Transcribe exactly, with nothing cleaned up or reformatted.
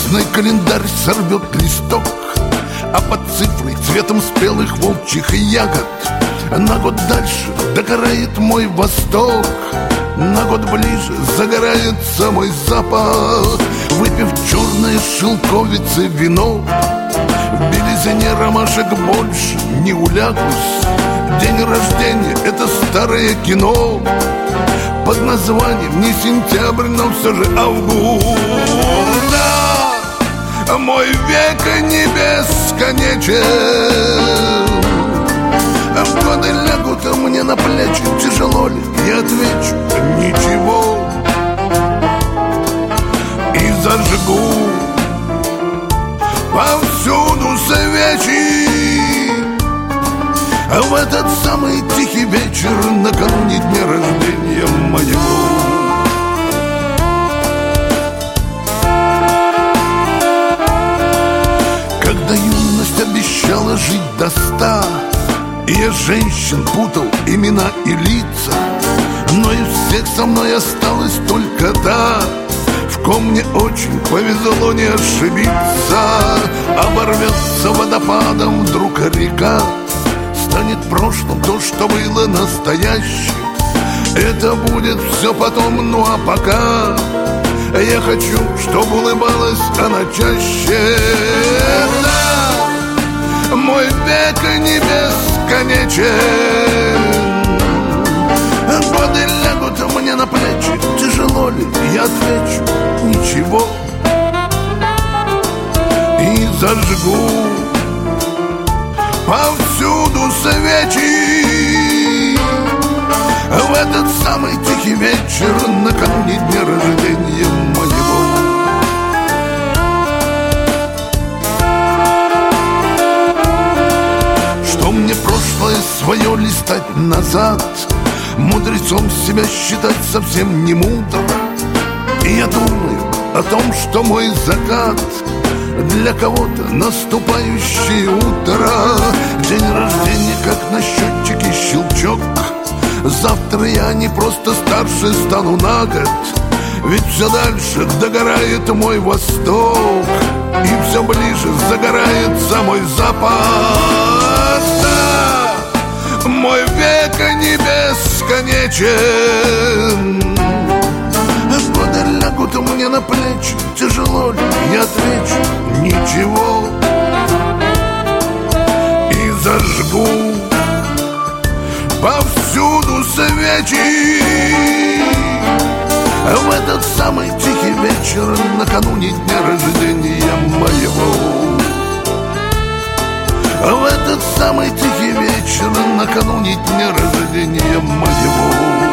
Красный календарь сорвет листок, а под цифрой цветом спелых волчьих ягод на год дальше догорает мой восток, на год ближе загорается мой запад. Выпив черные шелковицы вино, в белизне ромашек больше не улягусь. День рождения — это старое кино под названием не сентябрь, но все же август. Да, мой век не бесконечен, годы лягут мне на плечи. Тяжело ли? Я отвечу: ничего. И зажгу повсюду свечи в этот самый тихий вечер накануне дня рождения моего. Когда юность обещала жить до ста, и я женщин путал имена и лица, но из всех со мной осталась только та, в ком мне очень повезло не ошибиться. Оборвется водопадом вдруг река, станет прошлым то, что было настоящим. Это будет все потом, ну а пока я хочу, чтобы улыбалась она чаще. Да, мой век не бесконечен, годы лягут мне на плечи. Тяжело ли? Я отвечу: ничего. И зажгу повсюду свечи в этот самый тихий вечер накануне дня рождения моего. Что мне прошлое свое листать назад, мудрецом себя считать совсем не мудро. И я думаю о том, что мой закат для кого-то наступающее утро. День рождения, как на счетчике щелчок. Завтра я не просто старше стану на год, ведь все дальше догорает мой восток, и все ближе загорается мой запад. Да, мой век не бесконечен, годы лягут мне на плечи. Тяжело ли? Я отвечу: ничего. И зажгу повсюду свечи в этот самый тихий вечер накануне дня рождения моего. В этот самый тихий вечер накануне дня рождения моего.